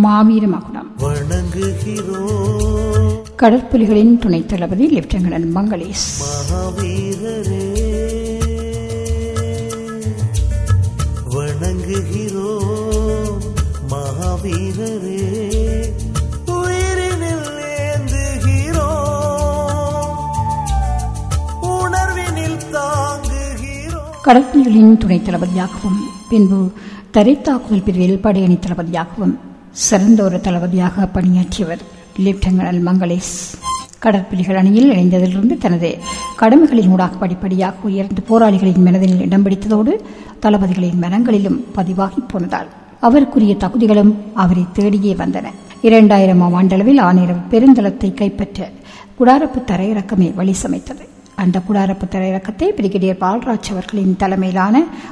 மாவீர மகுடம் வணங்குகிறோம். கடற்புலிகளின் துணை தளபதி லெப்டினன்ட் மங்களேஷ். மகாவீரரே வணங்குகிறோம். மகாவீரரே உயிரினில் ஏந்துகிறோம், உணர்வினில் தாங்குகிறோம். கடற்புலிகளின் துணை தளபதியாகவும் பின்பு தரைத்தாக்குதல் பிரிவில் படையணி தளபதியாகவும் சிறந்த ஒரு தளபதியாக பணியாற்றியவர் லெப்டினன்ட் மங்களேஷ். கடற்புலிகள் அணியில் இணைந்ததிலிருந்து தனது கடமைகளின் ஊடாக படிப்படியாக உயர்ந்து போராளிகளின் மனதில் இடம் பிடித்ததோடு தளபதிகளின் மனங்களிலும் பதிவாகி போனதால் அவருக்குரிய தகுதிகளும் அவரை தேடியே வந்தன. 2000ஆம் ஆண்டளவில் ஆனிரவு பெருந்தளத்தை கைப்பற்ற குடாரப்பு தரையிறக்கமே வழி சமைத்தது. அந்த குடாரப்பு தரையிறக்கத்தை பிரிகேடியர் பால்ராஜ் அவர்களின் தலைமையிலான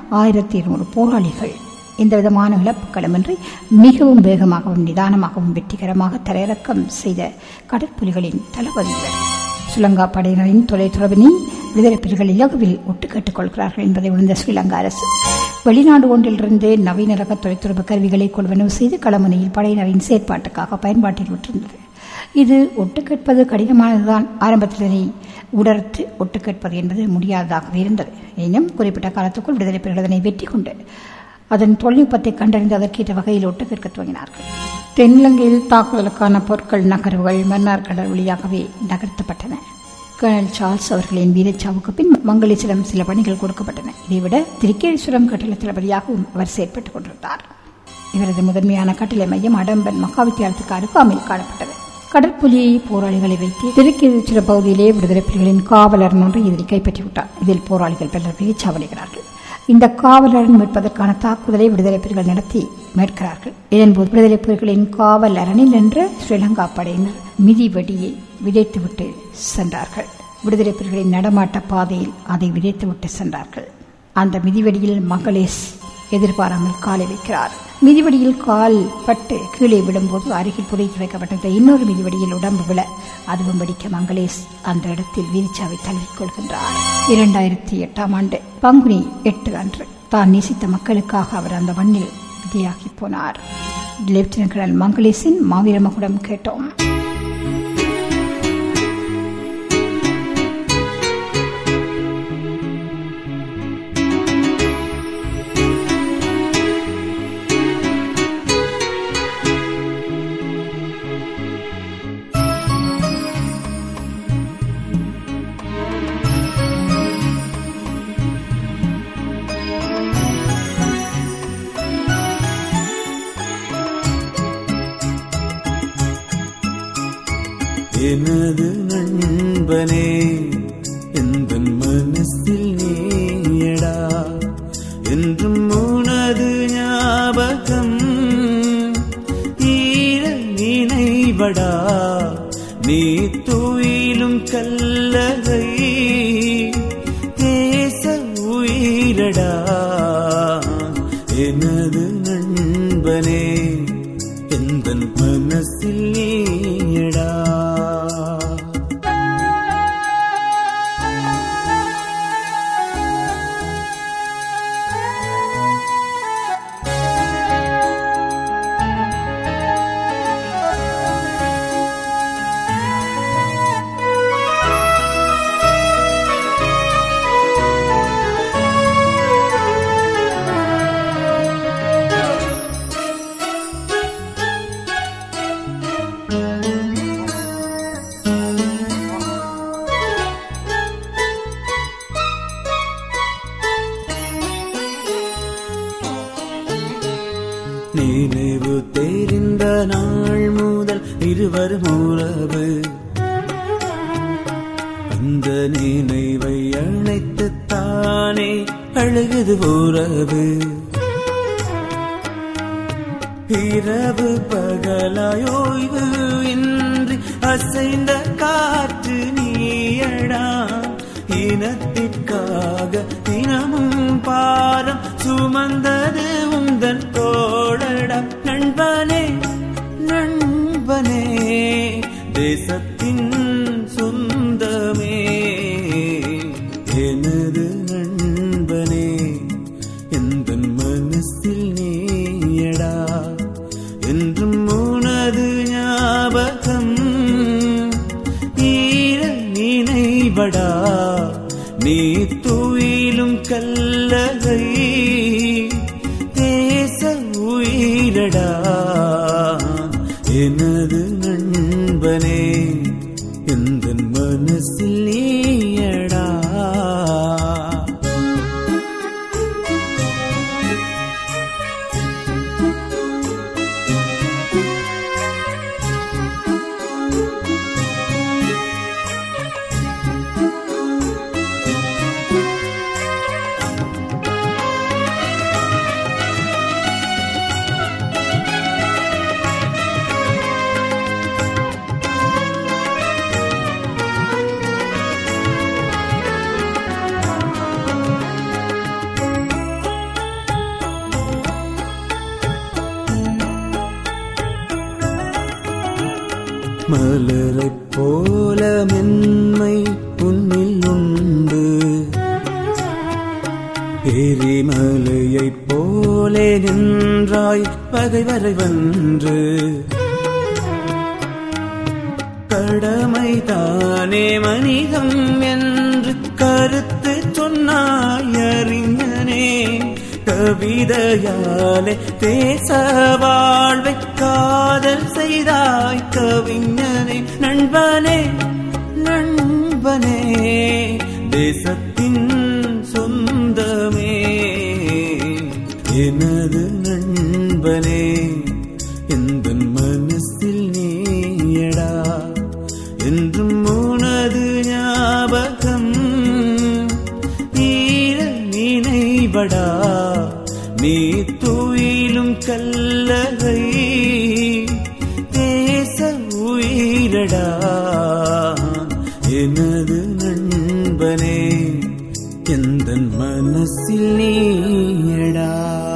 1200 போராளிகள் எந்தவிதமான இழப்புகளுமின்றி மிகவும் வேகமாகவும் நிதானமாகவும் வெற்றிகரமாக தரையிறக்கம் செய்த கடற்புலிகளின் தளபதிகள். ஸ்ரீலங்கா படையினரின் தொலைத்தொடர்பினை விடுதலை புலிகள் இலகுவில் ஒட்டு கேட்டுக் கொள்கிறார்கள் என்பதை உணர்ந்த ஸ்ரீலங்கா அரசு வெளிநாடு ஒன்றிலிருந்து நவீன ரக தொலைத்தொடர்பு கருவிகளை கொள்வனவு செய்து களமுனையில் படையினரின் செயற்பாட்டுக்காக பயன்பாட்டில் விட்டிருந்தது. இது ஒட்டு கேட்பது கடினமானதுதான். ஆரம்பத்திலே உடர்த்து ஒட்டு கேட்பது என்பது முடியாததாகவே இருந்தது. எனினும் குறிப்பிட்ட காலத்துக்குள் விடுதலை புலிகள் அதனை வெற்றி கொண்டு அதன் தொழில்நுட்பத்தை கண்டறிந்து அதற்கேற்ற வகையில் ஒட்டு கேட்க துவங்கினார்கள். தென்னிலங்கையில் தாக்குதலுக்கான பொருட்கள் நகர்வுகள் மன்னார் கடல் வழியாகவே நகர்த்தப்பட்டன. கர்னல் சார்ல்ஸ் அவர்களின் வீரச்சாவுக்கு பின் மங்களேஷிடம் சில பணிகள் கொடுக்கப்பட்டன. இதைவிட திருக்கேஸ்வரம் கட்டளை தளபதியாகவும் அவர் செயற்பட்டுக் கொண்டிருந்தார். இவரது முதன்மையான கட்டளை மையம் அடம்பன் மகாவித்தியாலயத்துக்கு அருகாமையில் காணப்பட்டது. கடற்புலி போராளிகளை வைத்து திருக்கேஸ்வர பகுதியிலே விடுதலை புலிகளின் காவலர் ஒன்றை எதிரி கைப்பற்றிவிட்டார். இதில் போராளிகள் பலர் வீரச்சாவடைகிறார்கள். இந்த காவலரன் மீட்பதற்கான தாக்குதலை விடுதலை புலிகள் நடத்தி மீட்கிறார்கள். இதன்போது விடுதலை புலிகளின் காவல் அரணில் நின்ற ஸ்ரீலங்கா படையினர் மிதிவெடியை விதைத்துவிட்டு சென்றார்கள். விடுதலை புலிகளின் நடமாட்ட பாதையில் அதை விதைத்துவிட்டு சென்றார்கள். அந்த மிதிவெடியில் மங்களேஷ் எதிர்பாராமல் காலை வைக்கிறார். மிதிவடியில் கால் பட்டு கீழே விடும்போது அருகில் புதைத்து வைக்கப்பட்ட இன்னொரு மிதிவடியில் உடம்பு விழ அதுவும் வெடிக்க மங்களேஷ் அந்த இடத்தில் வீரச்சாவை தழுவிக்கொள்கின்றார். 2008ஆம் ஆண்டு பங்குனி 8 அன்று தான் நேசித்த மக்களுக்காக அவர் அந்த மண்ணில் விதியாகி போனார். லெப்டினன்ட் கர்னல் மங்களேஷின் மாவீர மகுடம் கேட்டோம். எனது நண்பனே எந்தன் மனசில் நீயடா, என்றும் உனது ஞாபகம் ஈர நினைவடா, நீ துயிலும் கல்லறை தேச உயிரடா. எனது நண்பனே எந்தன் மனசில் நீயடா. நினைவு தெரிந்த நாள் முதல் இருவரும் உறவு, அந்த நினைவை அழைத்து தானே அழுகுது உறவு. இரவு பகலாயோய்வு இன்றி அசைந்த காற்று நீயடா, இனத்திற்காக தினமும் பாரம் சுமந்தது உந்தன் தோழடா. நண்பனே நண்பனே தேசத்தின் சொந்தமே, எனது நண்பனே எந்தன் மனசில் நீயடா, என்றும் துயிலும் கல்லகை தேச உயிரடா எனது நண்பனே எந்தன் மனசில் நீயடா. மலரைப் போல மென்மை உன்னில் உண்டு, எரிமலையைப் போலே நின்றாய் பகைவரை வென்று. கடமைதானே மனிதம் என்று கருத்து சொன்னாய் அறிஞனே, கவிதையாலே தேச வாழ்வை காதல் செய்தாய் கவிஞனே. நண்பனே நண்பனே தேசத்தின் சொந்தமே எனது நண்பனே எந்தன் மனசில் நீயடா. என்றும் உனது ஞாபகம் ஈர நினைவடா, நீ துயிலும் கல்லகை தேச உயிரடா எனது நண்பனே எந்தன் மனசில் நீயடா.